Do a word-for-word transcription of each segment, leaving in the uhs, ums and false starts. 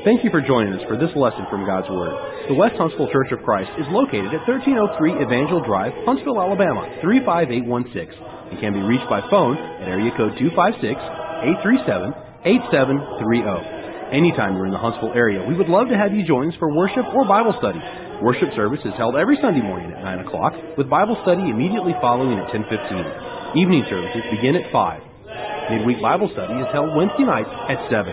Thank you for joining us for this lesson from God's Word. The West Huntsville Church of Christ is located at thirteen oh three Evangel Drive, Huntsville, Alabama, three five eight one six, and can be reached by phone at area code two five six, eight three seven, eight seven three zero. Anytime you're in the Huntsville area, we would love to have you join us for worship or Bible study. Worship service is held every Sunday morning at nine o'clock, with Bible study immediately following at ten fifteen. Evening services begin at five. Midweek Bible study is held Wednesday nights at seven.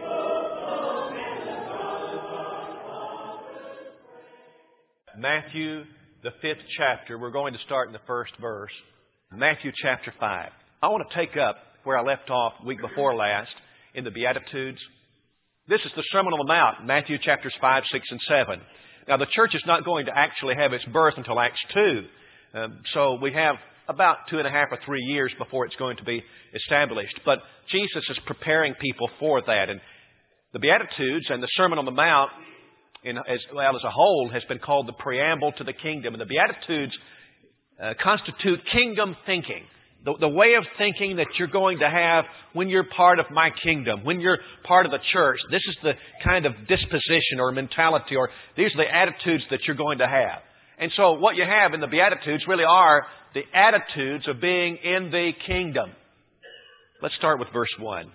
Matthew, the fifth chapter. We're going to start in the first verse. Matthew chapter five. I want to take up where I left off week before last in the Beatitudes. This is the Sermon on the Mount, Matthew chapters five, six, and seven. Now, the church is not going to actually have its birth until Acts two. Um, so we have about two and a half or three years before it's going to be established. But Jesus is preparing people for that. And the Beatitudes and the Sermon on the Mount, in, as well as a whole, has been called the preamble to the kingdom. And the Beatitudes uh, constitute kingdom thinking. The, the way of thinking that you're going to have when you're part of my kingdom, when you're part of the church. This is the kind of disposition or mentality, or these are the attitudes that you're going to have. And so what you have in the Beatitudes really are the attitudes of being in the kingdom. Let's start with verse one.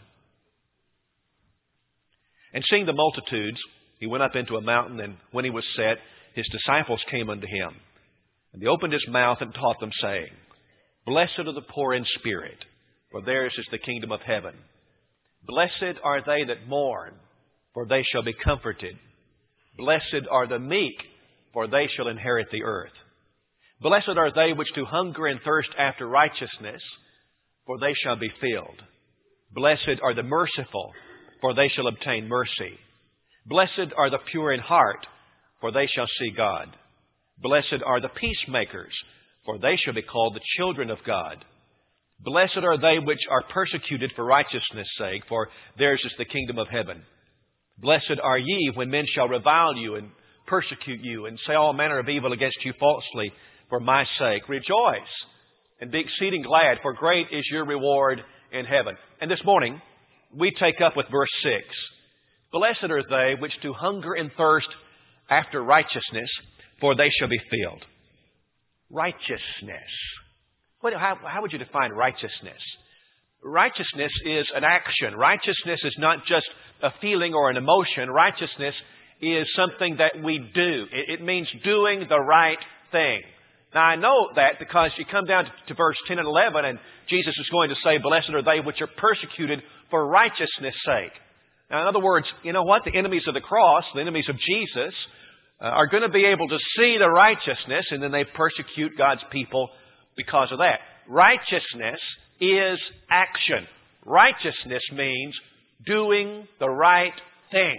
And seeing the multitudes, he went up into a mountain, and when he was set, his disciples came unto him. And he opened his mouth and taught them, saying, Blessed are the poor in spirit, for theirs is the kingdom of heaven. Blessed are they that mourn, for they shall be comforted. Blessed are the meek, for they shall inherit the earth. Blessed are they which do hunger and thirst after righteousness, for they shall be filled. Blessed are the merciful, for they shall obtain mercy. Blessed are the pure in heart, for they shall see God. Blessed are the peacemakers, for they shall be called the children of God. Blessed are they which are persecuted for righteousness' sake, for theirs is the kingdom of heaven. Blessed are ye when men shall revile you and persecute you and say all manner of evil against you falsely for my sake. Rejoice and be exceeding glad, for great is your reward in heaven. And this morning, we take up with verse six. Blessed are they which do hunger and thirst after righteousness, for they shall be filled. Righteousness. What, how, how would you define righteousness? Righteousness is an action. Righteousness is not just a feeling or an emotion. Righteousness is something that we do. It, it means doing the right thing. Now, I know that because you come down to, to verse ten and eleven, and Jesus is going to say, Blessed are they which are persecuted for righteousness' sake. Now, in other words, you know what? The enemies of the cross, the enemies of Jesus, uh, are going to be able to see the righteousness, and then they persecute God's people because of that. Righteousness is action. Righteousness means doing the right thing.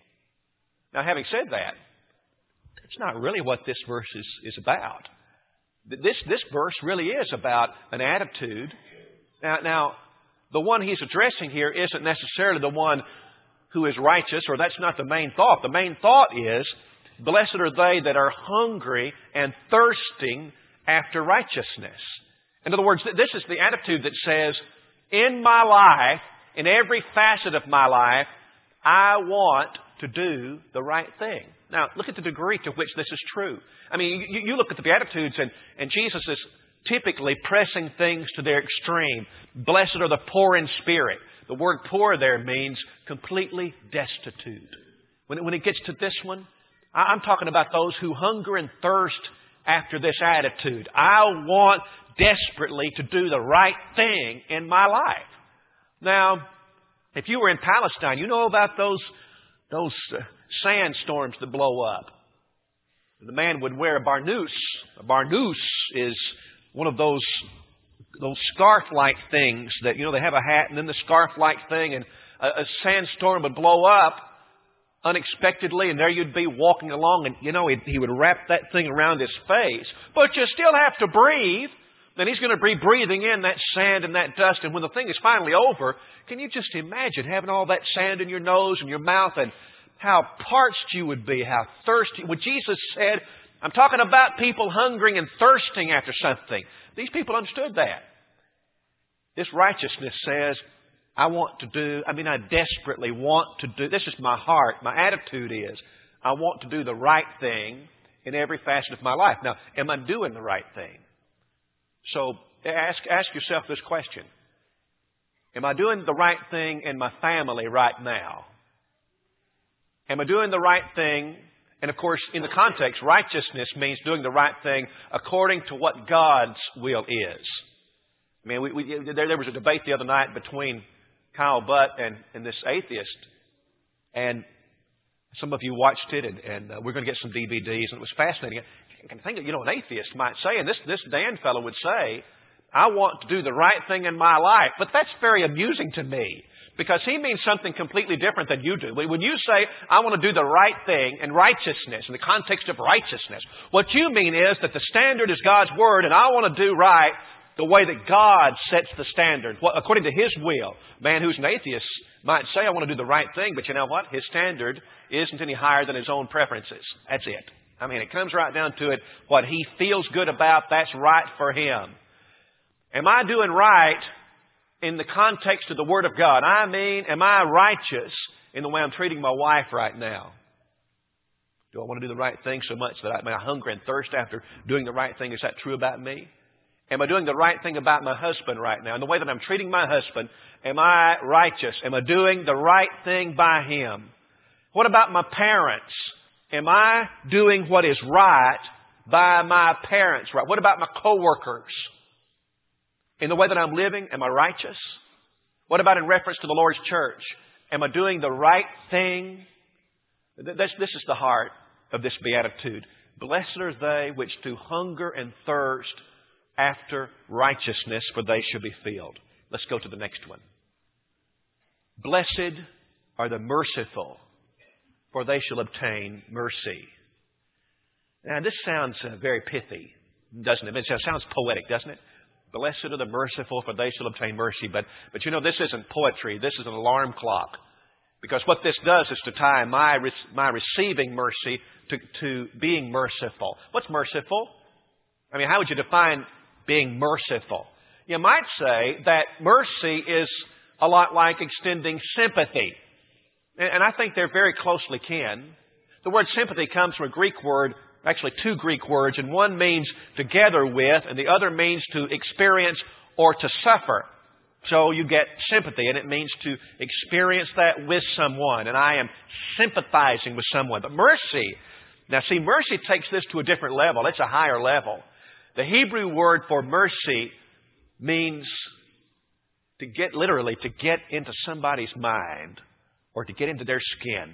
Now, having said that, that's not really what this verse is, is about. This, this verse really is about an attitude. Now, now, the one he's addressing here isn't necessarily the one who is righteous, or that's not the main thought. The main thought is, blessed are they that are hungry and thirsting after righteousness. In other words, this is the attitude that says, in my life, in every facet of my life, I want to do the right thing. Now, look at the degree to which this is true. I mean, you, you look at the Beatitudes, and, and Jesus is typically pressing things to their extreme. Blessed are the poor in spirit. The word poor there means completely destitute. When it, when it gets to this one, I'm talking about those who hunger and thirst after this attitude. I want desperately to do the right thing in my life. Now, if you were in Palestine, you know about those, those uh, sandstorms that blow up. The man would wear a barnoose. A barnoose is one of those those scarf-like things that, you know, they have a hat and then the scarf-like thing, and a, a sandstorm would blow up unexpectedly, and there you'd be walking along, and, you know, he, he would wrap that thing around his face. But you still have to breathe. Then he's going to be breathing in that sand and that dust, and when the thing is finally over, can you just imagine having all that sand in your nose and your mouth, and how parched you would be, how thirsty. Well, Jesus said, I'm talking about people hungering and thirsting after something. These people understood that. This righteousness says, I want to do, I mean, I desperately want to do, this is my heart, my attitude is, I want to do the right thing in every facet of my life. Now, am I doing the right thing? So ask, ask yourself this question. Am I doing the right thing in my family right now? Am I doing the right thing? And of course, in the context, righteousness means doing the right thing according to what God's will is. I mean, we, we, there, there was a debate the other night between Kyle Butt and, and this atheist. And some of you watched it, and, and uh, we're going to get some D V Ds, and it was fascinating. I think, you know, an atheist might say, and this, this Dan fellow would say, I want to do the right thing in my life. But that's very amusing to me, because he means something completely different than you do. When you say, I want to do the right thing in righteousness, in the context of righteousness, what you mean is that the standard is God's Word, and I want to do right the way that God sets the standard, according to His will. A man who's an atheist might say, I want to do the right thing, but you know what? His standard isn't any higher than his own preferences. That's it. I mean, it comes right down to it. What he feels good about, that's right for him. Am I doing right in the context of the Word of God? I mean, am I righteous in the way I'm treating my wife right now? Do I want to do the right thing so much that I, may I hunger and thirst after doing the right thing? Is that true about me? Am I doing the right thing about my husband right now? In the way that I'm treating my husband, am I righteous? Am I doing the right thing by him? What about my parents? Am I doing what is right by my parents? Right? What about my coworkers? In the way that I'm living, am I righteous? What about in reference to the Lord's church? Am I doing the right thing? This, this is the heart of this beatitude. Blessed are they which do hunger and thirst after righteousness, for they shall be filled. Let's go to the next one. Blessed are the merciful, for they shall obtain mercy. Now, this sounds uh, very pithy, doesn't it? It sounds poetic, doesn't it? Blessed are the merciful, for they shall obtain mercy. But, but you know, this isn't poetry. This is an alarm clock. Because what this does is to tie my, my receiving mercy to, to being merciful. What's merciful? I mean, how would you define being merciful? You might say that mercy is a lot like extending sympathy. And I think they're very closely kin. The word sympathy comes from a Greek word, actually two Greek words, and one means together with, and the other means to experience or to suffer. So you get sympathy, and it means to experience that with someone. And I am sympathizing with someone. But mercy, now see, mercy takes this to a different level. It's a higher level. The Hebrew word for mercy means to get, literally, to get into somebody's mind or to get into their skin.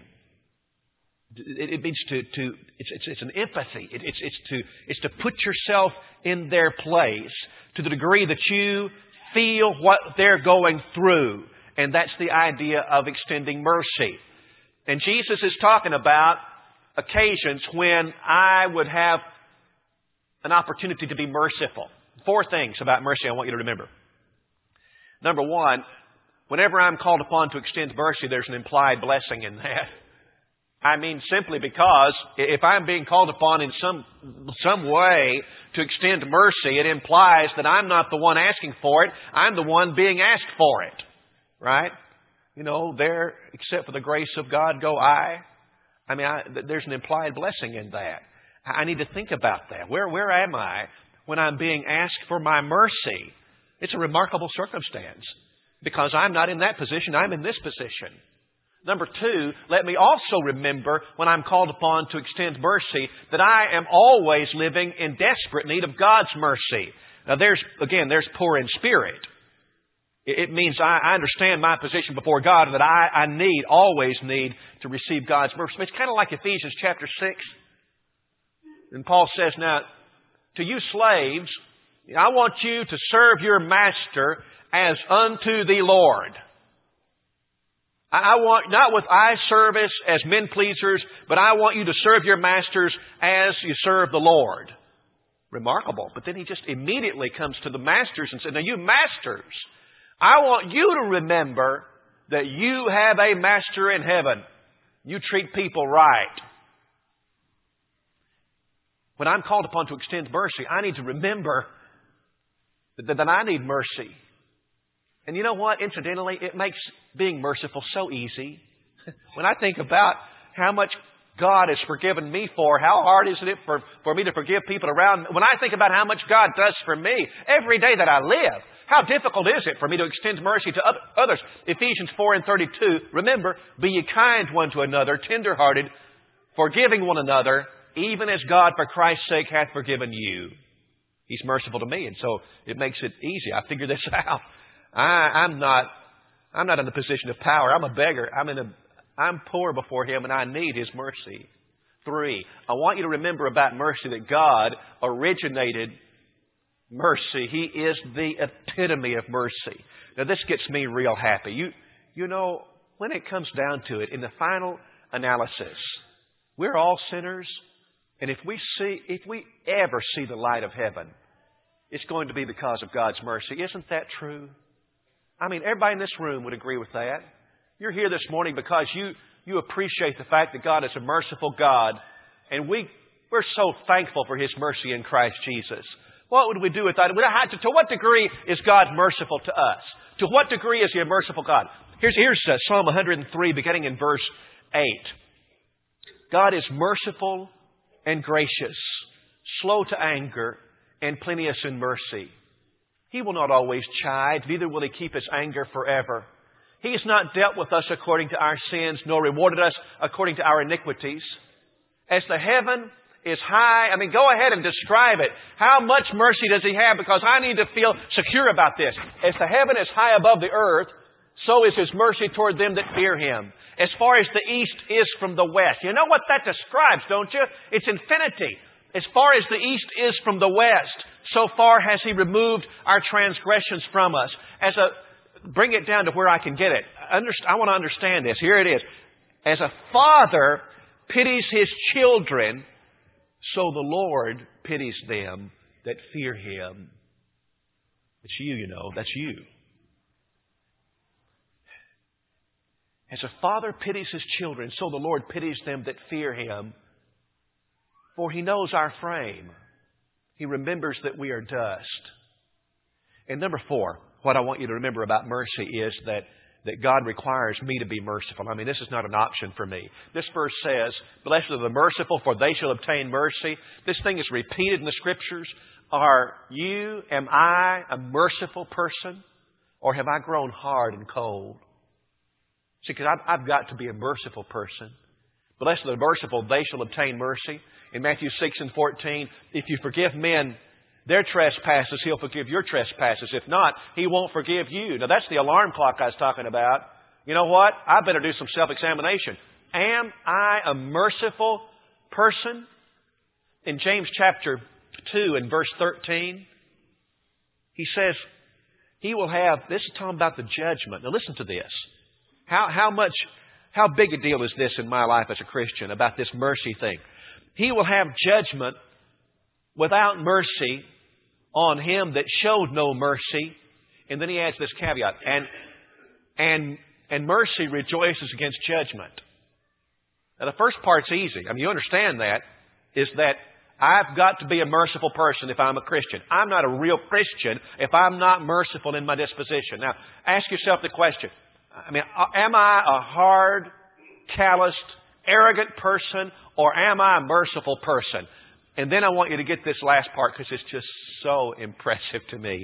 It, it means to, to it's, it's, it's an empathy. It, it's, it's, to, it's to put yourself in their place to the degree that you feel what they're going through. And that's the idea of extending mercy. And Jesus is talking about occasions when I would have an opportunity to be merciful. Four things about mercy I want you to remember. Number one, whenever I'm called upon to extend mercy, there's an implied blessing in that. I mean, simply because if I'm being called upon in some some way to extend mercy, it implies that I'm not the one asking for it. I'm the one being asked for it. Right? You know, there, except for the grace of God, go I. I mean, I, there's an implied blessing in that. I need to think about that. Where, where am I when I'm being asked for my mercy? It's a remarkable circumstance because I'm not in that position. I'm in this position. Number two, let me also remember when I'm called upon to extend mercy that I am always living in desperate need of God's mercy. Now there's, again, there's poor in spirit. It means I understand my position before God and that I, I need, always need to receive God's mercy. It's kind of like Ephesians chapter six. And Paul says, now, to you slaves, I want you to serve your master as unto the Lord. I want, not with eye service as men pleasers, but I want you to serve your masters as you serve the Lord. Remarkable. But then he just immediately comes to the masters and says, now you masters, I want you to remember that you have a master in heaven. You treat people right. When I'm called upon to extend mercy, I need to remember that, that I need mercy. And you know what? Incidentally, it makes being merciful so easy. When I think about how much God has forgiven me for, how hard is it for, for me to forgive people around me? When I think about how much God does for me every day that I live, how difficult is it for me to extend mercy to others? Ephesians four and thirty-two, remember, be ye kind one to another, tender-hearted, forgiving one another, even as God for Christ's sake hath forgiven you. He's merciful to me, and so it makes it easy. I figured this out. I, I'm not, I'm not in a position of power. I'm a beggar. I'm in a, I'm poor before Him, and I need His mercy. Three, I want you to remember about mercy that God originated mercy. He is the epitome of mercy. Now, this gets me real happy. You, you know, when it comes down to it, in the final analysis, we're all sinners, and if we see, if we ever see the light of heaven, it's going to be because of God's mercy. Isn't that true? I mean, everybody in this room would agree with that. You're here this morning because you, you appreciate the fact that God is a merciful God, and we, we're so thankful for His mercy in Christ Jesus. What would we do without it? To what degree is God merciful to us? To what degree is He a merciful God? Here's, here's uh, Psalm one hundred three, beginning in verse eight. God is merciful and gracious, slow to anger, and plenteous in mercy. He will not always chide, neither will He keep His anger forever. He has not dealt with us according to our sins, nor rewarded us according to our iniquities. As the heaven is high, I mean, go ahead and describe it. How much mercy does He have? Because I need to feel secure about this. As the heaven is high above the earth, so is His mercy toward them that fear Him. As far as the east is from the west. You know what that describes, don't you? It's infinity. As far as the east is from the west, so far has He removed our transgressions from us. As a, bring it down to where I can get it. I want to understand this. Here it is. As a father pities his children, so the Lord pities them that fear Him. It's you, you know. That's you. As a father pities his children, so the Lord pities them that fear Him. For He knows our frame. He remembers that we are dust. And number four, what I want you to remember about mercy is that, that God requires me to be merciful. I mean, this is not an option for me. This verse says, blessed are the merciful, for they shall obtain mercy. This thing is repeated in the Scriptures. Are you, am I a merciful person? Or have I grown hard and cold? See, because I've, I've got to be a merciful person. Blessed are the merciful, they shall obtain mercy. In Matthew six and fourteen, if you forgive men their trespasses, He'll forgive your trespasses. If not, He won't forgive you. Now, that's the alarm clock I was talking about. You know what? I better do some self-examination. Am I a merciful person? In James chapter two and verse thirteen, he says, He will have, this is talking about the judgment. Now, listen to this. How, how much, how big a deal is this in my life as a Christian about this mercy thing? He will have judgment without mercy on him that showed no mercy. And then he adds this caveat, and, and, and mercy rejoices against judgment. Now, the first part's easy. I mean, you understand that, is that I've got to be a merciful person if I'm a Christian. I'm not a real Christian if I'm not merciful in my disposition. Now, ask yourself the question. I mean, am I a hard, calloused, arrogant person, or am I a merciful person? And then I want you to get this last part because it's just so impressive to me.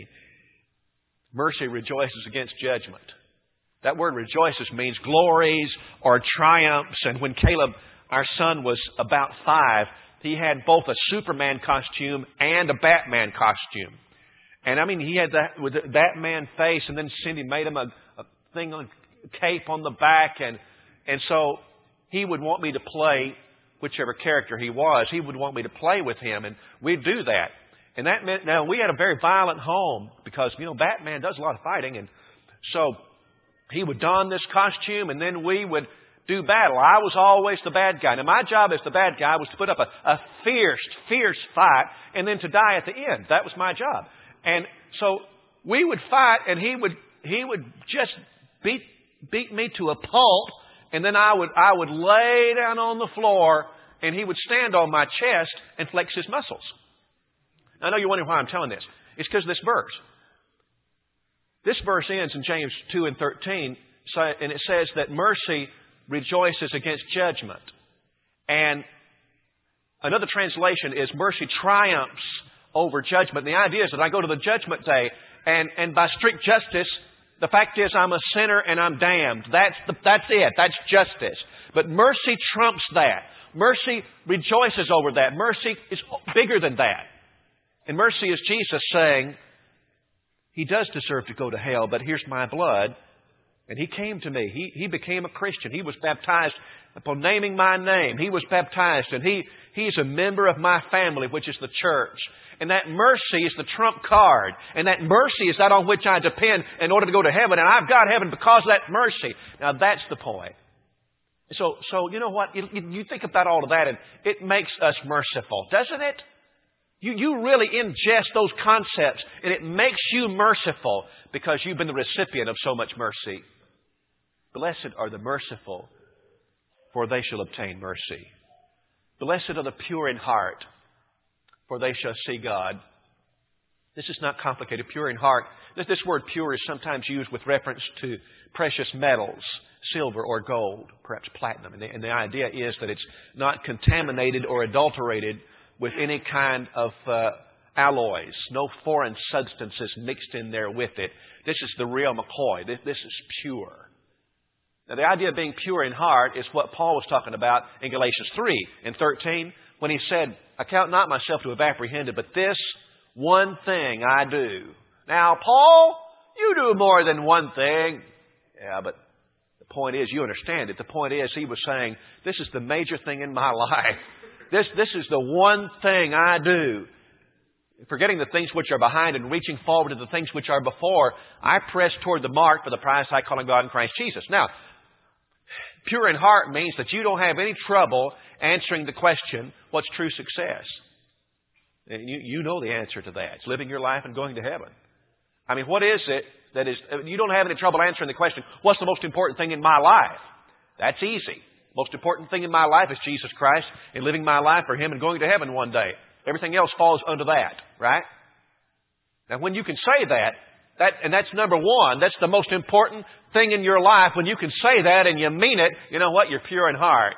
Mercy rejoices against judgment. That word rejoices means glories or triumphs. And when Caleb, our son, was about five, he had both a Superman costume and a Batman costume. And I mean, he had that with the Batman face, and then Cindy made him a, a thing on cape on the back, and and so he would want me to play whichever character he was. He would want me to play with him, and we'd do that. And that meant, now we had a very violent home because, you know, Batman does a lot of fighting, and so he would don this costume, and then we would do battle. I was always the bad guy. Now, my job as the bad guy was to put up a, a fierce, fierce fight, and then to die at the end. That was my job. And so we would fight, and he would he would just beat beat me to a pulp, and then I would I would lay down on the floor, and he would stand on my chest and flex his muscles. Now, I know you're wondering why I'm telling this. It's because of this verse. This verse ends in James two and thirteen, and it says that mercy rejoices against judgment. And another translation is mercy triumphs over judgment. And the idea is that I go to the judgment day, and, and by strict justice, the fact is I'm a sinner and I'm damned. That's, the, that's it. That's justice. But mercy trumps that. Mercy rejoices over that. Mercy is bigger than that. And mercy is Jesus saying, He does deserve to go to hell, but here's my blood. And He came to me. He, he became a Christian. He was baptized upon naming my name. He was baptized, and he, He's a member of my family, which is the church. And that mercy is the trump card. And that mercy is that on which I depend in order to go to heaven. And I've got heaven because of that mercy. Now, that's the point. So, so you know what? You, you think about all of that, and it makes us merciful, doesn't it? You, you really ingest those concepts, and it makes you merciful because you've been the recipient of so much mercy. Blessed are the merciful, for they shall obtain mercy. Blessed are the pure in heart, for they shall see God. This is not complicated. Pure in heart. This, this word pure is sometimes used with reference to precious metals, silver or gold, perhaps platinum. And the, and the idea is that it's not contaminated or adulterated with any kind of uh, alloys, no foreign substances mixed in there with it. This is the real McCoy. This, this is pure. Now, the idea of being pure in heart is what Paul was talking about in Galatians three and thirteen when he said, I count not myself to have apprehended, but this one thing I do. Now, Paul, you do more than one thing. Yeah, but the point is, you understand it. The point is, he was saying, this is the major thing in my life. This, this is the one thing I do. Forgetting the things which are behind and reaching forward to the things which are before, I press toward the mark for the prize high calling of God in Christ Jesus. Now, pure in heart means that you don't have any trouble answering the question, what's true success? And you, you know the answer to that. It's living your life and going to heaven. I mean, what is it that is, you don't have any trouble answering the question, what's the most important thing in my life? That's easy. Most important thing in my life is Jesus Christ and living my life for Him and going to heaven one day. Everything else falls under that, right? Now, when you can say that, that, and that's number one, that's the most important thing in your life. When you can say that and you mean it, you know what? You're pure in heart.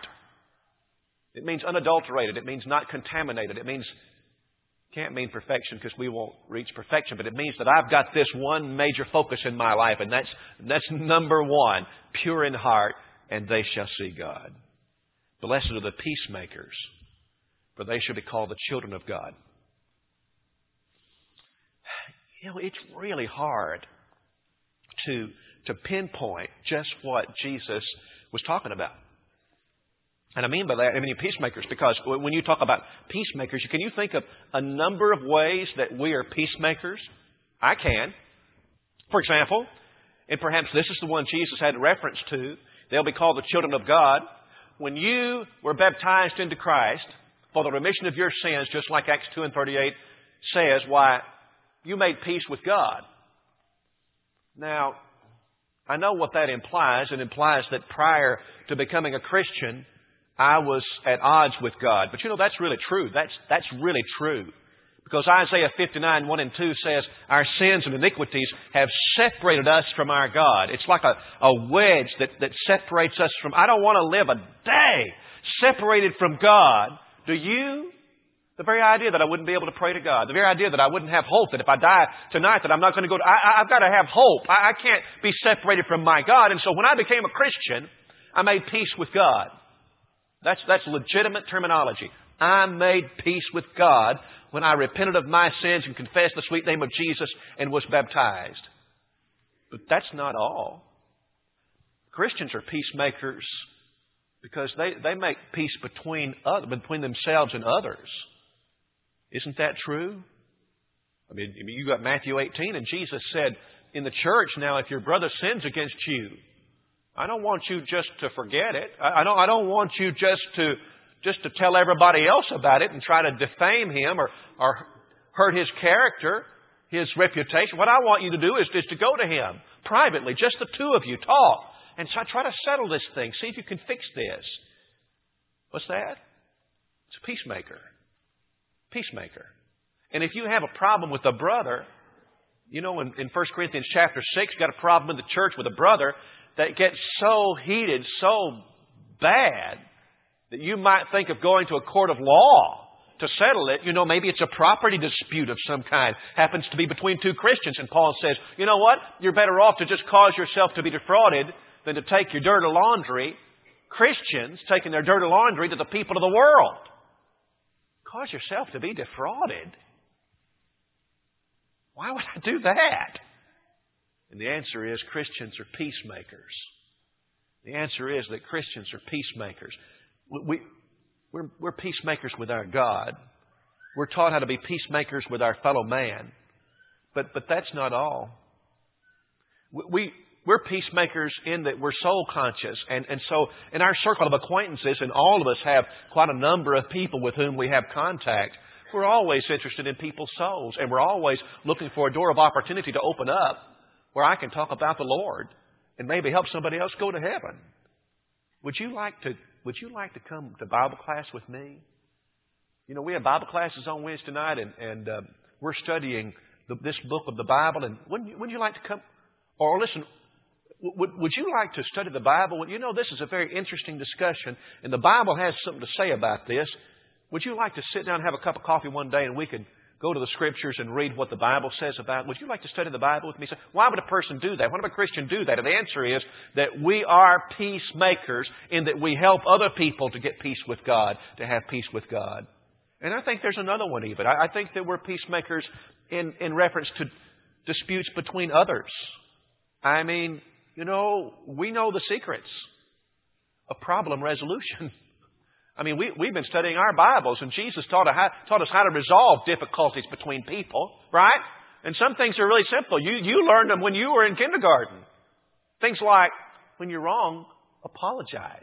It means unadulterated. It means not contaminated. It means, can't mean perfection because we won't reach perfection, but it means that I've got this one major focus in my life, and that's, that's number one, pure in heart, and they shall see God. Blessed are the peacemakers, for they shall be called the children of God. You know, it's really hard to, to pinpoint just what Jesus was talking about. And I mean by that, I mean peacemakers, because when you talk about peacemakers, can you think of a number of ways that we are peacemakers? I can. For example, and perhaps this is the one Jesus had reference to, they'll be called the children of God. When you were baptized into Christ for the remission of your sins, just like Acts two and thirty-eight says, why, you made peace with God. Now, I know what that implies. It implies that prior to becoming a Christian, I was at odds with God. But you know, that's really true. That's, that's really true. Because Isaiah fifty-nine, one and two says, our sins and iniquities have separated us from our God. It's like a, a wedge that, that separates us from... I don't want to live a day separated from God. Do you? The very idea that I wouldn't be able to pray to God. The very idea that I wouldn't have hope, that if I die tonight that I'm not going to go to... I, I've got to have hope. I, I can't be separated from my God. And so when I became a Christian, I made peace with God. That's, that's legitimate terminology. I made peace with God when I repented of my sins and confessed the sweet name of Jesus and was baptized. But that's not all. Christians are peacemakers because they, they make peace between other, between themselves and others. Isn't that true? I mean, you got Matthew eighteen, and Jesus said in the church, now if your brother sins against you, I don't want you just to forget it. I don't, I don't want you just to just to tell everybody else about it and try to defame him or, or hurt his character, his reputation. What I want you to do is, is to go to him privately, just the two of you, talk, and try, try to settle this thing. See if you can fix this. What's that? It's a peacemaker. Peacemaker. And if you have a problem with a brother, You know, in, in First Corinthians chapter six, you've got a problem in the church with a brother that gets so heated, so bad, that you might think of going to a court of law to settle it. You know, maybe it's a property dispute of some kind. Happens to be between two Christians. And Paul says, you know what? You're better off to just cause yourself to be defrauded than to take your dirty laundry, Christians taking their dirty laundry to the people of the world. Cause yourself to be defrauded. Why would I do that? And the answer is Christians are peacemakers. The answer is that Christians are peacemakers. We, we're, we're peacemakers with our God. We're taught how to be peacemakers with our fellow man. But, but that's not all. We, we're peacemakers in that we're soul conscious. And, and so in our circle of acquaintances, and all of us have quite a number of people with whom we have contact, we're always interested in people's souls. And we're always looking for a door of opportunity to open up where I can talk about the Lord and maybe help somebody else go to heaven. Would you like to, would you like to come to Bible class with me? You know, we have Bible classes on Wednesday night, and, and uh, we're studying the, this book of the Bible. And wouldn't you, wouldn't you like to come? Or listen, would, would you like to study the Bible? You know, this is a very interesting discussion, and the Bible has something to say about this. Would you like to sit down and have a cup of coffee one day and we could go to the Scriptures and read what the Bible says about it? Would you like to study the Bible with me? So why would a person do that? Why would a Christian do that? And the answer is that we are peacemakers in that we help other people to get peace with God, to have peace with God. And I think there's another one even. I, I think that we're peacemakers in, in reference to disputes between others. I mean, you know, we know the secrets of problem resolution. I mean, we, we've been studying our Bibles, and Jesus taught, a, taught us how to resolve difficulties between people, right? And some things are really simple. You, you learned them when you were in kindergarten. Things like, when you're wrong, apologize.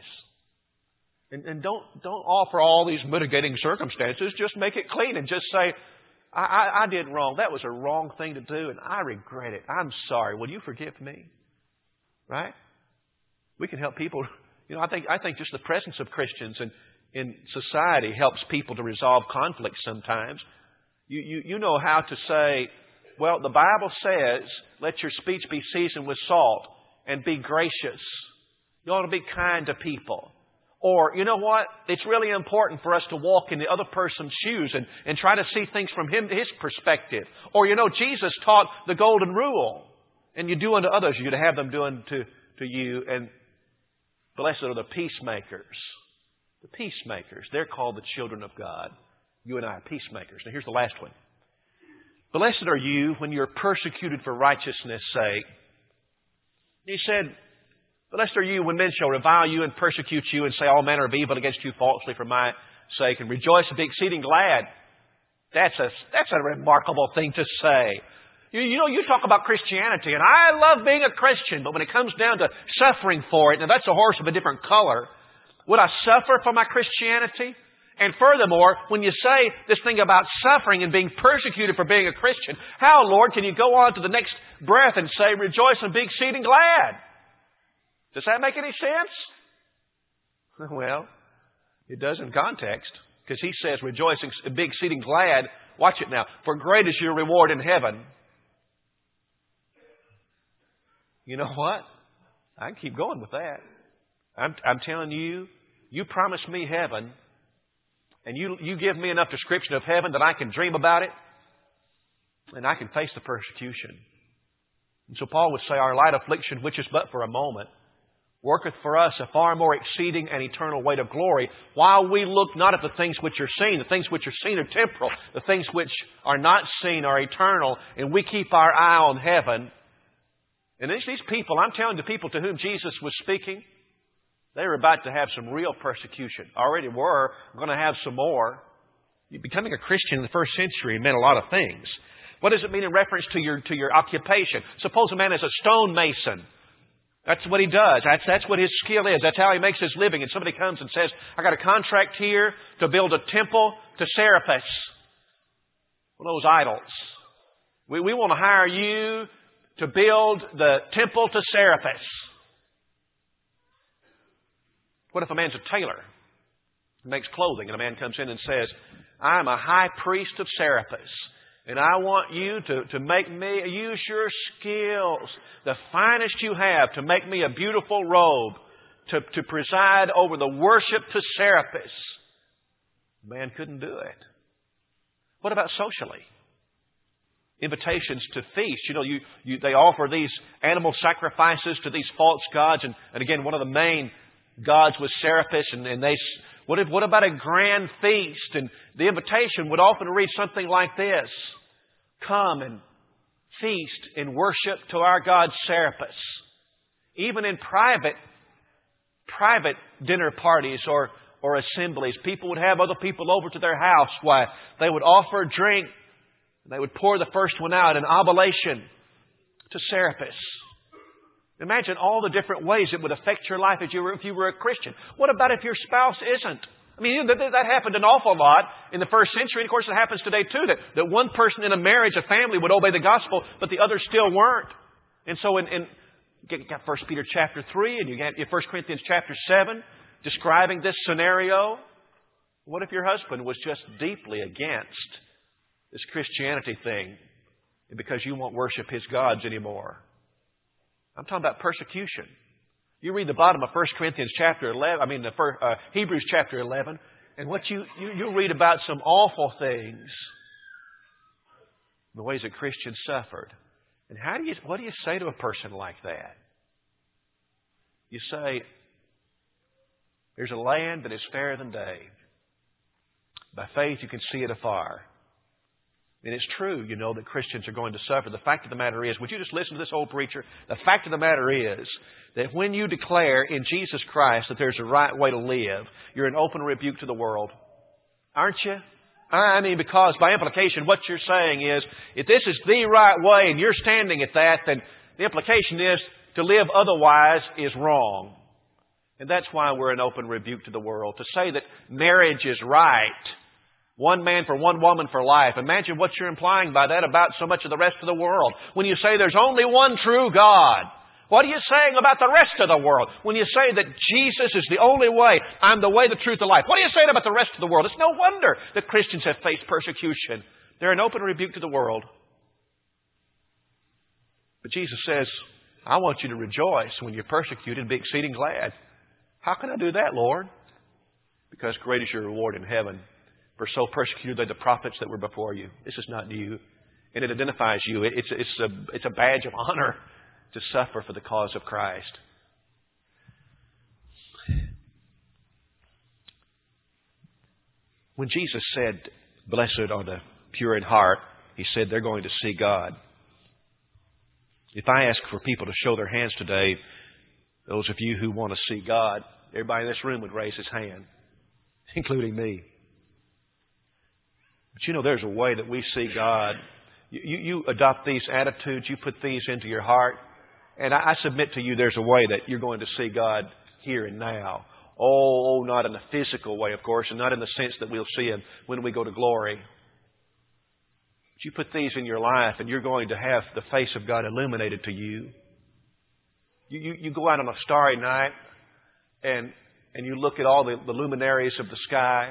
And, and don't, don't offer all these mitigating circumstances. Just make it clean and just say, I, I, I did wrong. That was a wrong thing to do, and I regret it. I'm sorry. Will you forgive me? Right? We can help people. You know, I think, I think just the presence of Christians and in society helps people to resolve conflicts sometimes. You, you, you know how to say, well, the Bible says, let your speech be seasoned with salt and be gracious. You ought to be kind to people. Or, you know what? It's really important for us to walk in the other person's shoes and, and try to see things from him, his perspective. Or, you know, Jesus taught the golden rule. And you do unto others, you to have them do unto to you. And blessed are the peacemakers. The peacemakers. They're called the children of God. You and I are peacemakers. Now here's the last one. Blessed are you when you're persecuted for righteousness' sake. He said, blessed are you when men shall revile you and persecute you and say all manner of evil against you falsely for my sake, and rejoice and be exceeding glad. That's a, that's a remarkable thing to say. You, you know, you talk about Christianity, and I love being a Christian, but when it comes down to suffering for it, now that's a horse of a different color. Would I suffer for my Christianity? And furthermore, when you say this thing about suffering and being persecuted for being a Christian, how, Lord, can you go on to the next breath and say, rejoice and be exceeding glad? Does that make any sense? Well, it does in context, because he says, rejoice and be exceeding glad. Watch it now. For great is your reward in heaven. You know what? I can keep going with that. I'm, I'm telling you, you promise me heaven, and you, you give me enough description of heaven that I can dream about it, and I can face the persecution. And so Paul would say, our light affliction, which is but for a moment, worketh for us a far more exceeding and eternal weight of glory, while we look not at the things which are seen. The things which are seen are temporal. The things which are not seen are eternal, and we keep our eye on heaven. And these, these people, I'm telling the people to whom Jesus was speaking, they were about to have some real persecution. Already were. Going to have some more. Becoming a Christian in the first century meant a lot of things. What does it mean in reference to your, to your occupation? Suppose a man is a stonemason. That's what he does. That's, that's what his skill is. That's how he makes his living. And somebody comes and says, I got a contract here to build a temple to Serapis. One of those idols. We, we want to hire you to build the temple to Serapis. What if a man's a tailor? He makes clothing, and a man comes in and says, I'm a high priest of Serapis, And I want you to, to make me, use your skills, the finest you have, to make me a beautiful robe, to, to preside over the worship to Serapis. Man couldn't do it. What about socially? Invitations to feast. You know, you, you, they offer these animal sacrifices to these false gods. And, and again, one of the main gods was Serapis. And, and they, what, if, what about a grand feast? And the invitation would often read something like this. Come and feast and worship to our god Serapis. Even in private, private dinner parties or, or assemblies, people would have other people over to their house. Why? They would offer a drink. They would pour the first one out, an oblation to Serapis. Imagine all the different ways it would affect your life if you were, if you were a Christian. What about if your spouse isn't? I mean, that, that happened an awful lot in the first century. And of course, it happens today too, that, that one person in a marriage, a family, would obey the gospel, but the others still weren't. And so in, in you got First Peter chapter three and you got First Corinthians chapter seven describing this scenario. What if your husband was just deeply against this Christianity thing because you won't worship his gods anymore? I'm talking about persecution. You read the bottom of First Corinthians chapter eleven, I mean the first, uh, Hebrews chapter eleven, and what you, you you read about some awful things, the ways that Christians suffered. And how do you what do you say to a person like that? You say, there's a land that is fairer than day. By faith you can see it afar. And it's true, you know, that Christians are going to suffer. The fact of the matter is, would you just listen to this old preacher? The fact of the matter is that when you declare in Jesus Christ that there's a right way to live, you're an open rebuke to the world. Aren't you? I mean, because by implication, what you're saying is, if this is the right way and you're standing at that, then the implication is to live otherwise is wrong. And that's why we're an open rebuke to the world. To say that marriage is right, one man for one woman for life. Imagine what you're implying by that about so much of the rest of the world. When you say there's only one true God, what are you saying about the rest of the world? When you say that Jesus is the only way, I'm the way, the truth, the life, what are you saying about the rest of the world? It's no wonder that Christians have faced persecution. They're an open rebuke to the world. But Jesus says, I want you to rejoice when you're persecuted and be exceeding glad. How can I do that, Lord? Because great is your reward in heaven. For so persecuted they the prophets that were before you. This is not new. And it identifies you. It's, it's, a, it's a badge of honor to suffer for the cause of Christ. When Jesus said, blessed are the pure in heart, He said they're going to see God. If I ask for people to show their hands today, those of you who want to see God, everybody in this room would raise his hand, including me. But you know, there's a way that we see God. You, you, you adopt these attitudes, you put these into your heart, and I, I submit to you there's a way that you're going to see God here and now. Oh, not in a physical way, of course, and not in the sense that we'll see Him when we go to glory. But you put these in your life and you're going to have the face of God illuminated to you. You, you, you go out on a starry night and, and you look at all the, the luminaries of the sky.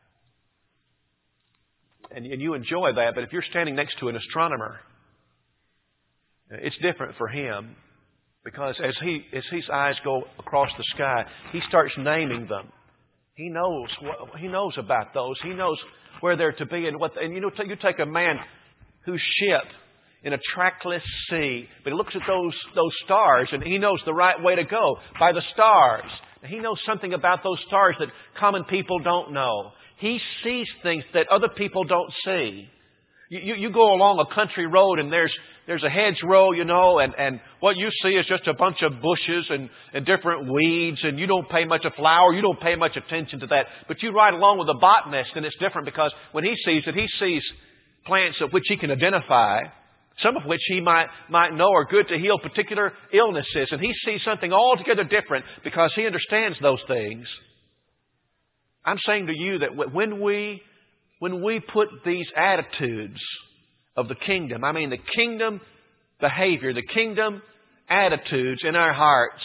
And, and you enjoy that. But if you're standing next to an astronomer, it's different for him. Because as he as his eyes go across the sky, he starts naming them. He knows what, he knows about those. He knows where they're to be and what. And you know, you take a man whose ship in a trackless sea, but he looks at those those stars and he knows the right way to go by the stars. He knows something about those stars that common people don't know. He sees things that other people don't see. You, you, you go along a country road and there's there's a hedgerow, you know, and, and what you see is just a bunch of bushes and, and different weeds, and you don't pay much of flower, you don't pay much attention to that. But you ride along with a botanist, and it's different because when he sees it, he sees plants of which he can identify, some of which he might might know are good to heal particular illnesses, and he sees something altogether different because he understands those things. I'm saying to you that when we when we put these attitudes of the kingdom, I mean the kingdom behavior, the kingdom attitudes in our hearts,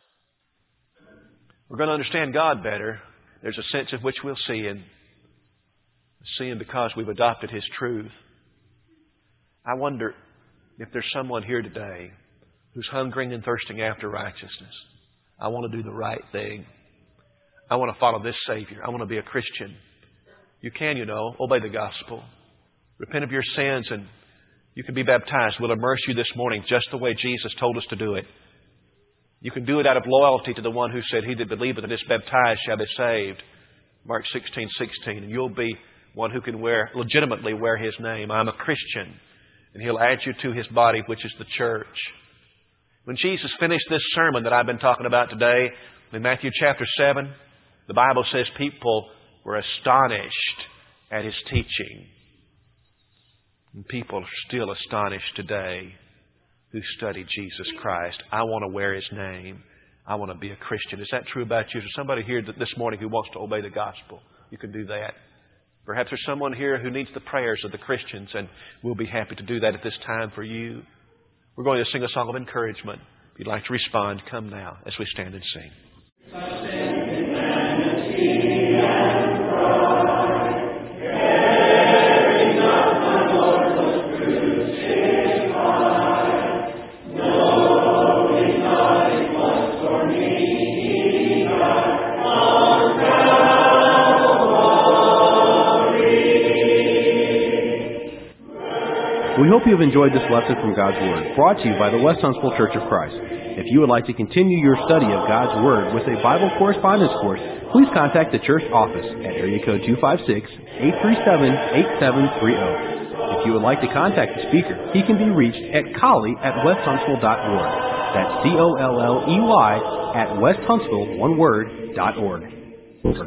we're going to understand God better. There's a sense in which we'll see Him. See Him because we've adopted His truth. I wonder if there's someone here today who's hungering and thirsting after righteousness. I want to do the right thing. I want to follow this Savior. I want to be a Christian. You can, you know, obey the gospel. Repent of your sins and you can be baptized. We'll immerse you this morning just the way Jesus told us to do it. You can do it out of loyalty to the one who said, "He that believeth and is baptized shall be saved." Mark sixteen sixteen. And you'll be one who can wear, legitimately wear His name. I'm a Christian. And He'll add you to His body, which is the church. When Jesus finished this sermon that I've been talking about today, in Matthew chapter seven, the Bible says people were astonished at His teaching. And people are still astonished today who study Jesus Christ. I want to wear His name. I want to be a Christian. Is that true about you? Is there somebody here this morning who wants to obey the gospel? You can do that. Perhaps there's someone here who needs the prayers of the Christians, and we'll be happy to do that at this time for you. We're going to sing a song of encouragement. If you'd like to respond, come now as we stand and sing. We hope you have enjoyed this lesson from God's Word, brought to you by the West Huntsville Church of Christ. If you would like to continue your study of God's Word with a Bible correspondence course, please contact the church office at area code two five six, eight three seven, eight seven three zero. If you would like to contact the speaker, he can be reached at collie at west huntsville dot org. That's C O L L E Y at west huntsville, one word, dot org.